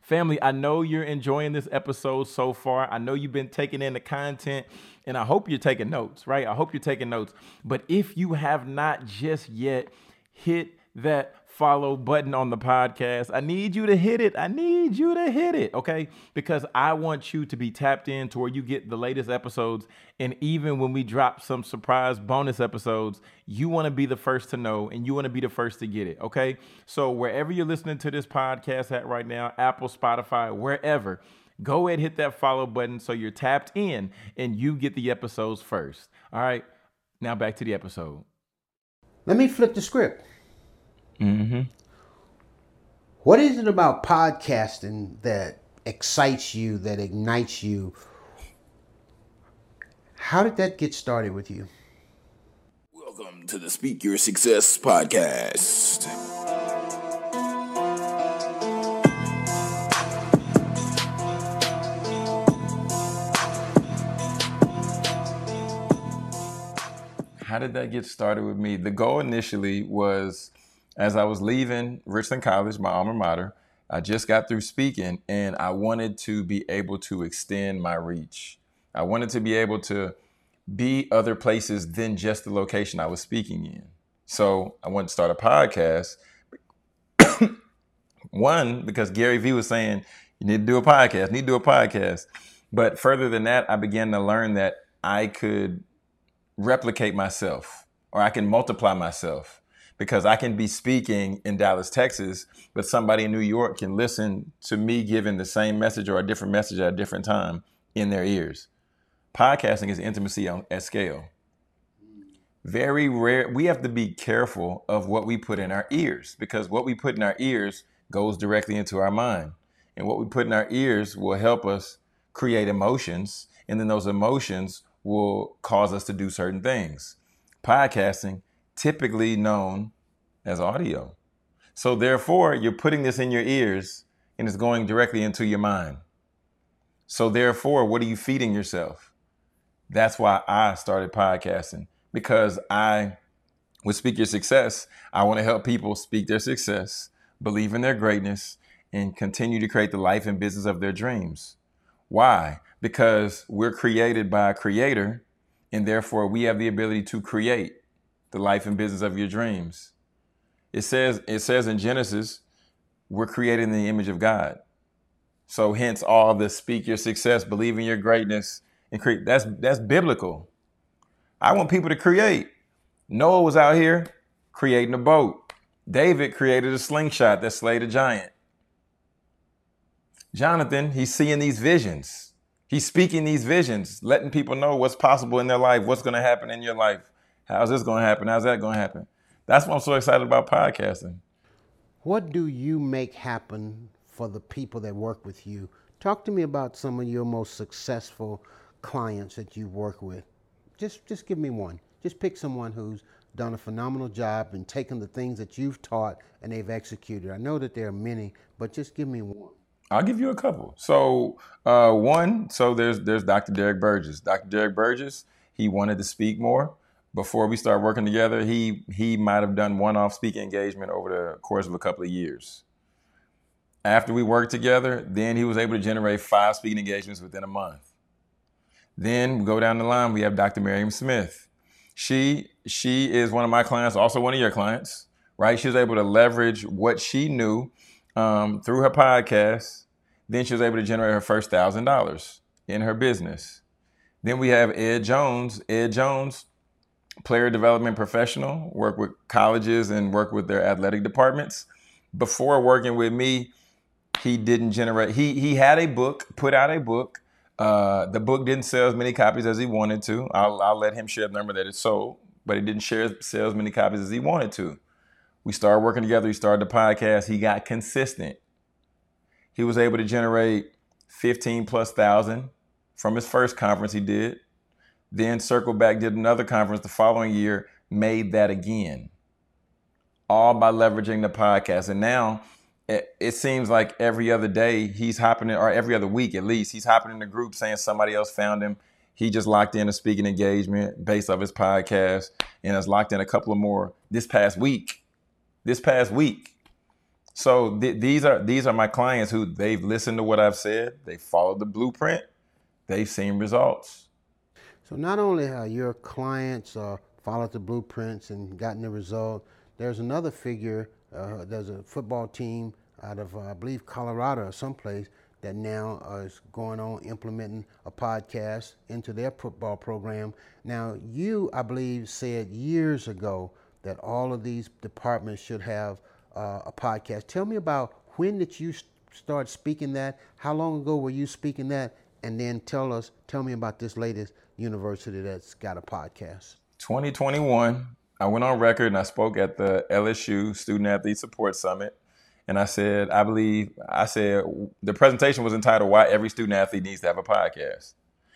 Family, I know you're enjoying this episode so far. I know you've been taking in the content, and I hope you're taking notes, right? I hope you're taking notes. But if you have not just yet hit that follow button on the podcast, I need you to hit it. I need you to hit it, okay? Because I want you to be tapped in to where you get the latest episodes. And even when we drop some surprise bonus episodes, you want to be the first to know and you want to be the first to get it, okay? So wherever you're listening to this podcast at right now, Apple, Spotify, wherever, go ahead, hit that follow button so you're tapped in and you get the episodes first. All right, now back to the episode. Let me flip the script. What is it about podcasting that excites you, that ignites you? How did that get started with you? Welcome to the Speak Your Success Podcast. How did that get started with me? The goal initially was, as I was leaving Richland College, my alma mater, I just got through speaking and I wanted to be able to extend my reach. I wanted to be able to be other places than just the location I was speaking in. So I wanted to start a podcast. One, because Gary Vee was saying, you need to do a podcast, But further than that, I began to learn that I could replicate myself, or I can multiply myself, because I can be speaking in Dallas, Texas, but somebody in New York can listen to me giving the same message or a different message at a different time in their ears. Podcasting is intimacy at scale. Very rare. We have to be careful of what we put in our ears, because what we put in our ears goes directly into our mind. And what we put in our ears will help us create emotions. And then those emotions will cause us to do certain things. Podcasting, typically known as audio. So therefore, you're putting this in your ears and it's going directly into your mind. So therefore, what are you feeding yourself? That's why I started podcasting, because with Speak Your Success, I want to help people speak their success, believe in their greatness, and continue to create the life and business of their dreams. Why? Because we're created by a creator, and therefore we have the ability to create the life and business of your dreams. It says in Genesis, we're created in the image of God. So hence all the speak your success, believe in your greatness, and create. That's biblical. I want people to create. Noah was out here creating a boat. David created a slingshot that slayed a giant. Jonathan, he's seeing these visions. He's speaking these visions, letting people know what's possible in their life, what's going to happen in your life. How's this going to happen? How's that going to happen? That's why I'm so excited about podcasting. What do you make happen for the people that work with you? Talk to me about some of your most successful clients that you've worked with. Just give me one. Just pick someone who's done a phenomenal job and taken the things that you've taught and they've executed. I know that there are many, but just give me one. I'll give you a couple. So there's Dr. Derek Burgess. Dr. Derek Burgess, he wanted to speak more. Before we started working together, he might have done one-off speaking engagement over the course of a couple of years. After we worked together, then he was able to generate 5 speaking engagements within a month. Then we go down the line, we have Dr. Miriam Smith. She is one of my clients, also one of your clients, right? She was able to leverage what she knew through her podcast. Then she was able to generate her first $1,000 in her business. Then we have Ed Jones. Ed Jones, player development professional, work with colleges and work with their athletic departments. Before working with me, he didn't generate, he had a book, put out a book. The book didn't sell as many copies as he wanted to. I'll let him share the number that it sold, but he didn't sell as many copies as he wanted to. We started working together. He started the podcast. He got consistent. He was able to generate 15,000+ from his first conference he did. Then circled back, did another conference the following year, made that again. All by leveraging the podcast. And now it seems like every other day he's hopping in, or every other week at least, he's hopping in the group saying somebody else found him. He just locked in a speaking engagement based off his podcast and has locked in a couple of more this past week. So these are my clients who they've listened to what I've said, they followed the blueprint, they've seen results. So not only have your clients followed the blueprints and gotten the result, there's another figure, there's a football team out of, I believe, Colorado or someplace that now is going on implementing a podcast into their football program. Now, you, I believe, said years ago that all of these departments should have a podcast. Tell me about when did you start speaking that? How long ago were you speaking that? And then tell me about this latest university that's got a podcast. 2021, I went on record and I spoke at the LSU Student Athlete Support Summit. And I said, the presentation was entitled, Why Every Student Athlete Needs to Have a Podcast.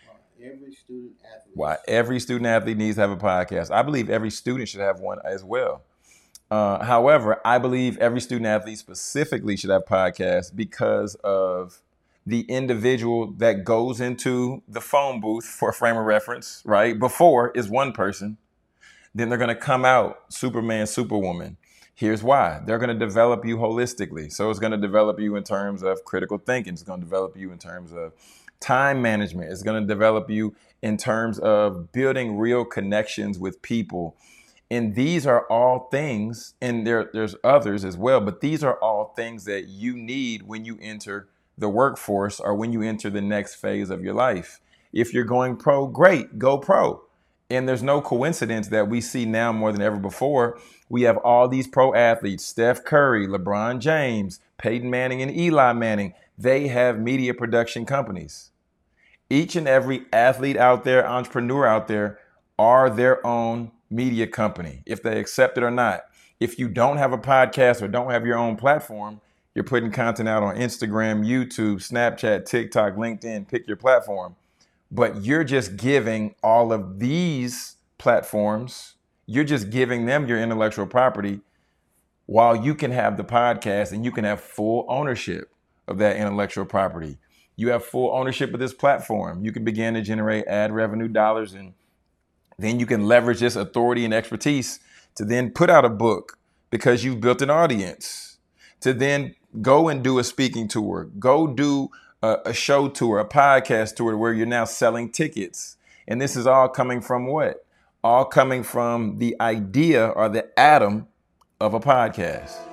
Why every student athlete needs to have a podcast. I believe every student should have one as well. However, I believe every student athlete specifically should have podcasts because of the individual that goes into the phone booth, for a frame of reference, right? Before is one person. Then they're going to come out Superman, Superwoman. Here's why. They're going to develop you holistically. So it's going to develop you in terms of critical thinking. It's going to develop you in terms of time management. It's going to develop you in terms of building real connections with people. And these are all things, and there's others as well, but these are all things that you need when you enter the workforce or when you enter the next phase of your life. If you're going pro, great, go pro. And there's no coincidence that we see now more than ever before. We have all these pro athletes, Steph Curry, LeBron James, Peyton Manning, and Eli Manning. They have media production companies. Each and every athlete out there, entrepreneur out there, are their own media company, if they accept it or not. If you don't have a podcast or don't have your own platform, you're putting content out on Instagram, YouTube, Snapchat, TikTok, LinkedIn, pick your platform. But you're just giving all of these platforms, you're just giving them your intellectual property while you can have the podcast and you can have full ownership of that intellectual property. You have full ownership of this platform. You can begin to generate ad revenue dollars, and then you can leverage this authority and expertise to then put out a book because you've built an audience, to then go and do a speaking tour, go do a show tour, a podcast tour where you're now selling tickets. And this is all coming from what? All coming from the idea or the atom of a podcast.